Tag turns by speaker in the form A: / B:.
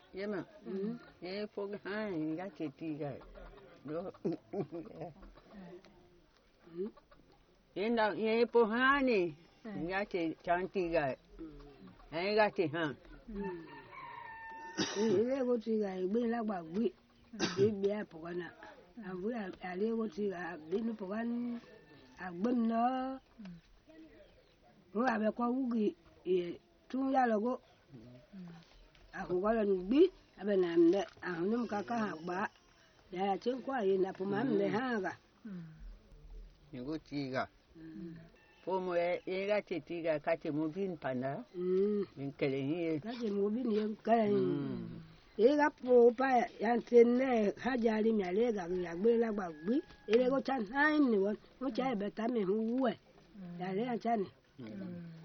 A: Yema. For hang, got it, tigger. In the Yepohani, got it, chanty guy. I got it, huh?
B: Ilé kò ti ra ìgbé lágbàgbé ìgbé àpòkànà àbúrò àlé kò ti ra bínú pòkànà àgbẹ̀nà wọ́n àbẹ̀kọ́ wúgi tún yà lọ́gọ́ àkùkọ́ gbí abẹ̀nà ńlẹ̀ àwọn onímọ̀ kàkà àgbà yàrá tí ń kọ́ àyè nàpọ̀ máa ń lẹ̀ hàn gà.
A: You go tiga. Pomo era tiga kate mobin pana. In Kelly.
B: Kate mobin yen kalen. Era po pa yantene hajali mi alega gbé lágbàgbé ele go chan hain ni won mo cha be ta mi huwe. Ya le chan.